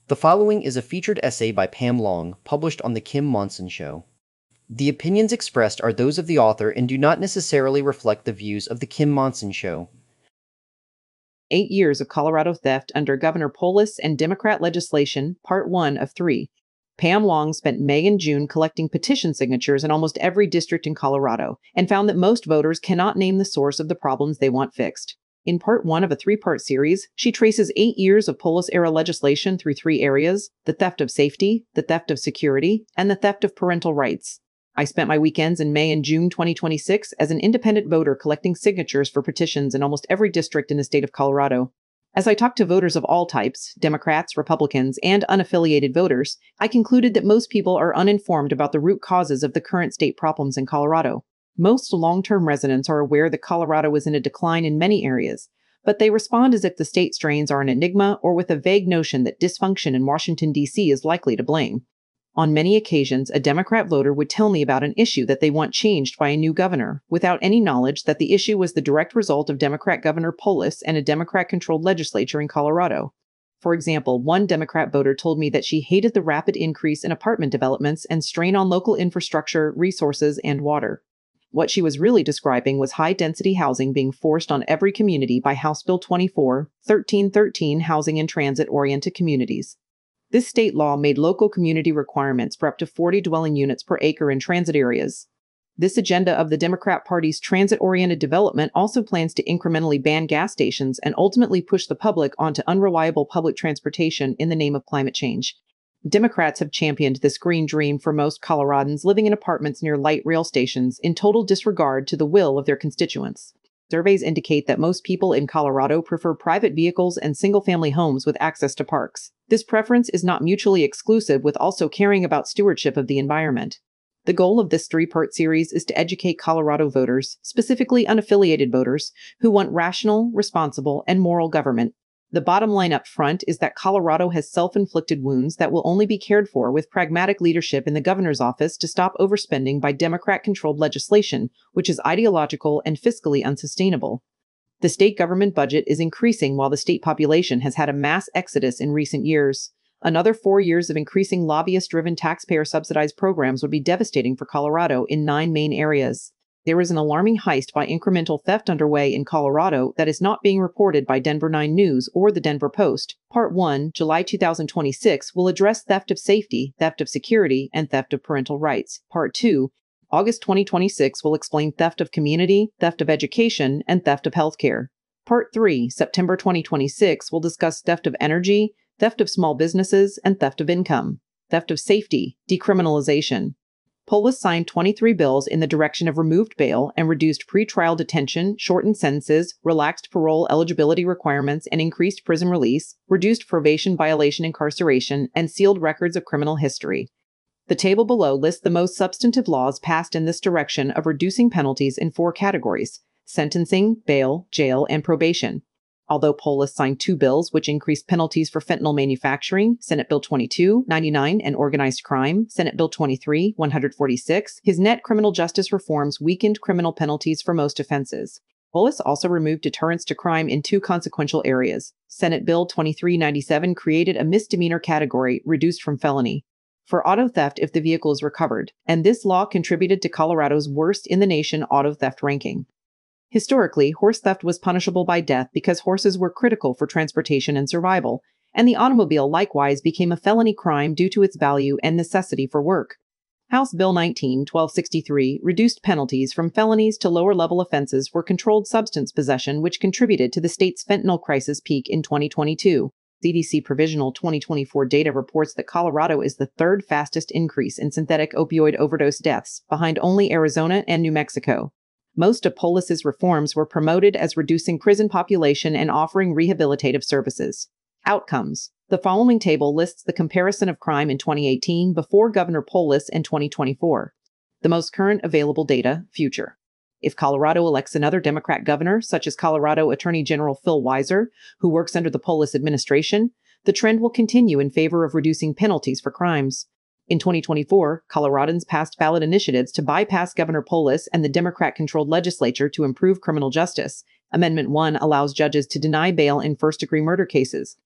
The following is a featured essay by Pam Long, published on The Kim Monson Show. The opinions expressed are those of the author and do not necessarily reflect the views of The Kim Monson Show. 8 years of Colorado theft under Governor Polis and Democrat legislation, Part 1 of 3. Pam Long spent May and June collecting petition signatures in almost every district in Colorado and found that most voters cannot name the source of the problems they want fixed. In Part 1 of a 3-part series, she traces 8 years of Polis-era legislation through 3 areas: the theft of safety, the theft of security, and the theft of parental rights. I spent my weekends in May and June 2026 as an independent voter collecting signatures for petitions in almost every district in the state of Colorado. As I talked to voters of all types, Democrats, Republicans, and unaffiliated voters, I concluded that most people are uninformed about the root causes of the current state problems in Colorado. Most long-term residents are aware that Colorado is in a decline in many areas, but they respond as if the state strains are an enigma or with a vague notion that dysfunction in Washington, D.C. is likely to blame. On many occasions, a Democrat voter would tell me about an issue that they want changed by a new governor, without any knowledge that the issue was the direct result of Democrat Governor Polis and a Democrat-controlled legislature in Colorado. For example, one Democrat voter told me that she hated the rapid increase in apartment developments and strain on local infrastructure, resources, and water. What she was really describing was high-density housing being forced on every community by House Bill 24, 1313 Housing and Transit-Oriented Communities. This state law made local community requirements for up to 40 dwelling units per acre in transit areas. This agenda of the Democrat Party's transit-oriented development also plans to incrementally ban gas stations and ultimately push the public onto unreliable public transportation in the name of climate change. Democrats have championed this green dream for most Coloradans living in apartments near light rail stations in total disregard to the will of their constituents. Surveys indicate that most people in Colorado prefer private vehicles and single-family homes with access to parks. This preference is not mutually exclusive with also caring about stewardship of the environment. The goal of this 3-part series is to educate Colorado voters, specifically unaffiliated voters, who want rational, responsible, and moral government. The bottom line up front is that Colorado has self-inflicted wounds that will only be cared for with pragmatic leadership in the governor's office to stop overspending by Democrat-controlled legislation, which is ideological and fiscally unsustainable. The state government budget is increasing while the state population has had a mass exodus in recent years. Another 4 years of increasing lobbyist-driven taxpayer-subsidized programs would be devastating for Colorado in 9 main areas. There is an alarming heist by incremental theft underway in Colorado that is not being reported by Denver 9 News or the Denver Post. Part 1, July 2026, will address theft of safety, theft of security, and theft of parental rights. Part 2, August 2026, will explain theft of community, theft of education, and theft of healthcare. Part 3, September 2026, will discuss theft of energy, theft of small businesses, and theft of income. Theft of safety, decriminalization. Polis signed 23 bills in the direction of removed bail and reduced pretrial detention, shortened sentences, relaxed parole eligibility requirements and increased prison release, reduced probation violation incarceration, and sealed records of criminal history. The table below lists the most substantive laws passed in this direction of reducing penalties in 4 categories: sentencing, bail, jail, and probation. Although Polis signed 2 bills which increased penalties for fentanyl manufacturing, Senate Bill 2299, and organized crime, Senate Bill 23-146, his net criminal justice reforms weakened criminal penalties for most offenses. Polis also removed deterrence to crime in 2 consequential areas. Senate Bill 2397 created a misdemeanor category reduced from felony for auto theft if the vehicle is recovered, and this law contributed to Colorado's worst in the nation auto theft ranking. Historically, horse theft was punishable by death because horses were critical for transportation and survival, and the automobile likewise became a felony crime due to its value and necessity for work. House Bill 19-1263 reduced penalties from felonies to lower-level offenses for controlled substance possession, which contributed to the state's fentanyl crisis peak in 2022. CDC Provisional 2024 data reports that Colorado is the 3rd fastest increase in synthetic opioid overdose deaths, behind only Arizona and New Mexico. Most of Polis's reforms were promoted as reducing prison population and offering rehabilitative services. Outcomes. The following table lists the comparison of crime in 2018 before Governor Polis and 2024. The most current available data, future. If Colorado elects another Democrat governor, such as Colorado Attorney General Phil Weiser, who works under the Polis administration, the trend will continue in favor of reducing penalties for crimes. In 2024, Coloradans passed ballot initiatives to bypass Governor Polis and the Democrat-controlled legislature to improve criminal justice. Amendment 1 allows judges to deny bail in first-degree murder cases.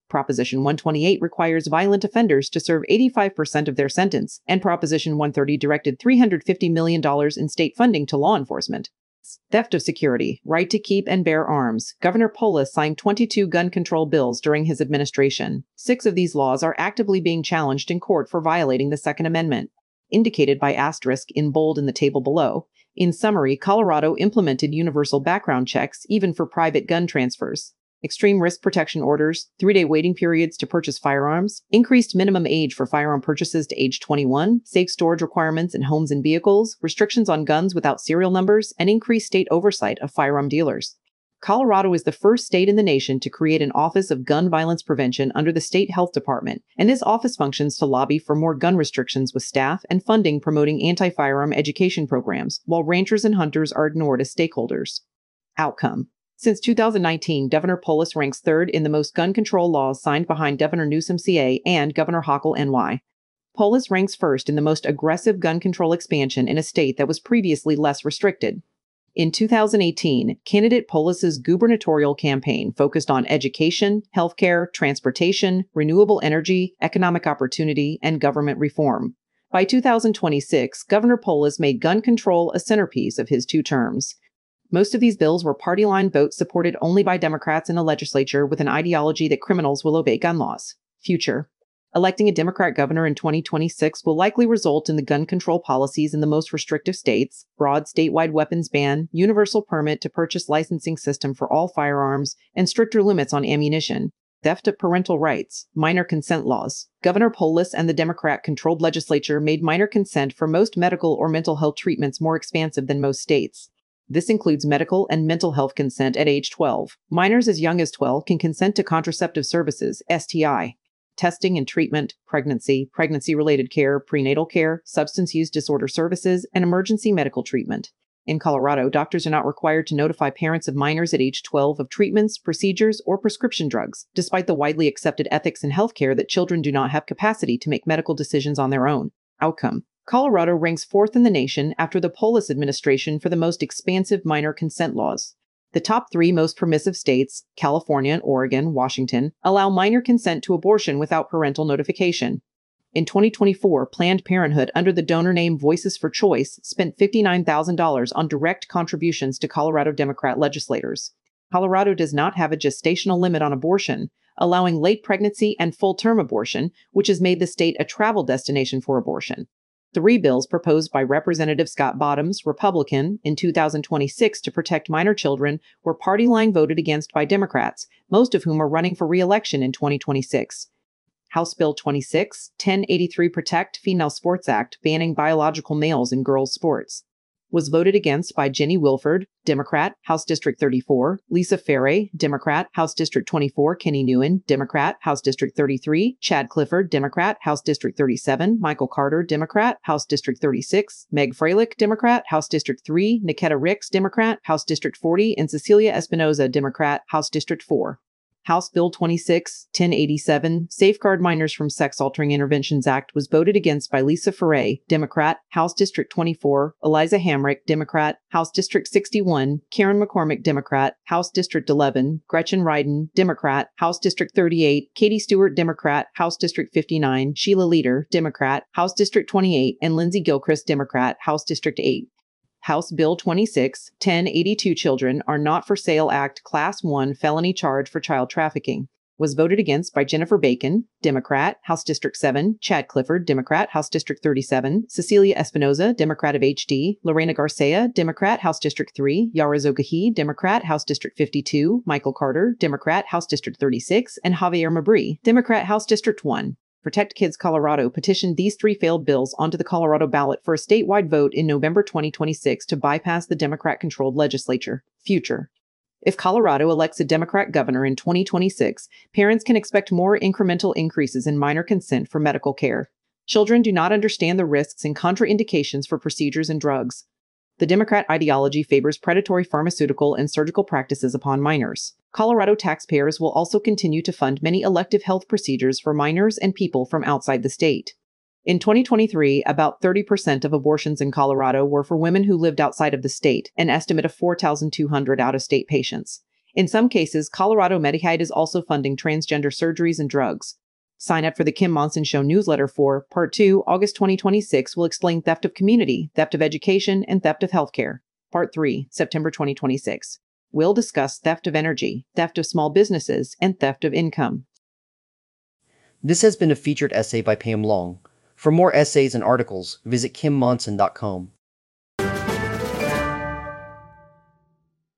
Proposition 128 requires violent offenders to serve 85% of their sentence, and Proposition 130 directed $350 million in state funding to law enforcement. Theft of security, right to keep and bear arms. Governor Polis signed 22 gun control bills during his administration. 6 of these laws are actively being challenged in court for violating the Second Amendment, indicated by asterisk in bold in the table below. In summary, Colorado implemented universal background checks even for private gun transfers, extreme risk protection orders, 3-day waiting periods to purchase firearms, increased minimum age for firearm purchases to age 21, safe storage requirements in homes and vehicles, restrictions on guns without serial numbers, and increased state oversight of firearm dealers. Colorado is the first state in the nation to create an Office of Gun Violence Prevention under the state health department, and this office functions to lobby for more gun restrictions with staff and funding promoting anti-firearm education programs, while ranchers and hunters are ignored as stakeholders. Outcome. Since 2019, Governor Polis ranks third in the most gun control laws signed behind Governor Newsom CA and Governor Hochul NY. Polis ranks first in the most aggressive gun control expansion in a state that was previously less restricted. In 2018, candidate Polis's gubernatorial campaign focused on education, healthcare, transportation, renewable energy, economic opportunity, and government reform. By 2026, Governor Polis made gun control a centerpiece of his 2 terms. Most of these bills were party-line votes supported only by Democrats in the legislature with an ideology that criminals will obey gun laws. Future. Electing a Democrat governor in 2026 will likely result in the gun control policies in the most restrictive states: broad statewide weapons ban, universal permit to purchase licensing system for all firearms, and stricter limits on ammunition, theft of parental rights, minor consent laws. Governor Polis and the Democrat-controlled legislature made minor consent for most medical or mental health treatments more expansive than most states. This includes medical and mental health consent at age 12. Minors as young as 12 can consent to contraceptive services, STI, testing and treatment, pregnancy-related care, prenatal care, substance use disorder services, and emergency medical treatment. In Colorado, doctors are not required to notify parents of minors at age 12 of treatments, procedures, or prescription drugs, despite the widely accepted ethics in healthcare that children do not have capacity to make medical decisions on their own. Outcome. Colorado ranks 4th in the nation after the Polis administration for the most expansive minor consent laws. The top 3 most permissive states, California, Oregon, Washington, allow minor consent to abortion without parental notification. In 2024, Planned Parenthood, under the donor name Voices for Choice, spent $59,000 on direct contributions to Colorado Democrat legislators. Colorado does not have a gestational limit on abortion, allowing late pregnancy and full-term abortion, which has made the state a travel destination for abortion. 3 bills proposed by Representative Scott Bottoms, Republican, in 2026 to protect minor children were party-line voted against by Democrats, most of whom are running for re-election in 2026. House Bill 26, 1083 Protect Female Sports Act, banning biological males in girls' sports, was voted against by Jenny Wilford, Democrat, House District 34, Lisa Ferre, Democrat, House District 24, Kenny Nguyen, Democrat, House District 33, Chad Clifford, Democrat, House District 37, Michael Carter, Democrat, House District 36, Meg Freilich, Democrat, House District 3, Niketa Ricks, Democrat, House District 40, and Cecilia Espinoza, Democrat, House District 4. House Bill 26, 1087, Safeguard Minors from Sex-Altering Interventions Act, was voted against by Lisa Ferre, Democrat, House District 24, Eliza Hamrick, Democrat, House District 61, Karen McCormick, Democrat, House District 11, Gretchen Ryden, Democrat, House District 38, Katie Stewart, Democrat, House District 59, Sheila Leader, Democrat, House District 28, and Lindsey Gilchrist, Democrat, House District 8. House Bill 26, 1082 Children Are Not for Sale Act Class 1 felony charge for child trafficking, was voted against by Jennifer Bacon, Democrat, House District 7, Chad Clifford, Democrat, House District 37, Cecilia Espinoza, Democrat of HD, Lorena Garcia, Democrat, House District 3, Yara Zogahi, Democrat, House District 52, Michael Carter, Democrat, House District 36, and Javier Mabry, Democrat, House District 1. Protect Kids Colorado petitioned these 3 failed bills onto the Colorado ballot for a statewide vote in November 2026 to bypass the Democrat-controlled legislature. Future. If Colorado elects a Democrat governor in 2026, parents can expect more incremental increases in minor consent for medical care. Children do not understand the risks and contraindications for procedures and drugs. The Democrat ideology favors predatory pharmaceutical and surgical practices upon minors. Colorado taxpayers will also continue to fund many elective health procedures for minors and people from outside the state. In 2023, about 30% of abortions in Colorado were for women who lived outside of the state, an estimate of 4,200 out-of-state patients. In some cases, Colorado Medicaid is also funding transgender surgeries and drugs. Sign up for the Kim Monson Show newsletter for Part 2, August 2026, will explain theft of community, theft of education, and theft of healthcare. Part 3, September 2026. We'll discuss theft of energy, theft of small businesses, and theft of income. This has been a featured essay by Pam Long. For more essays and articles, visit kimmonson.com.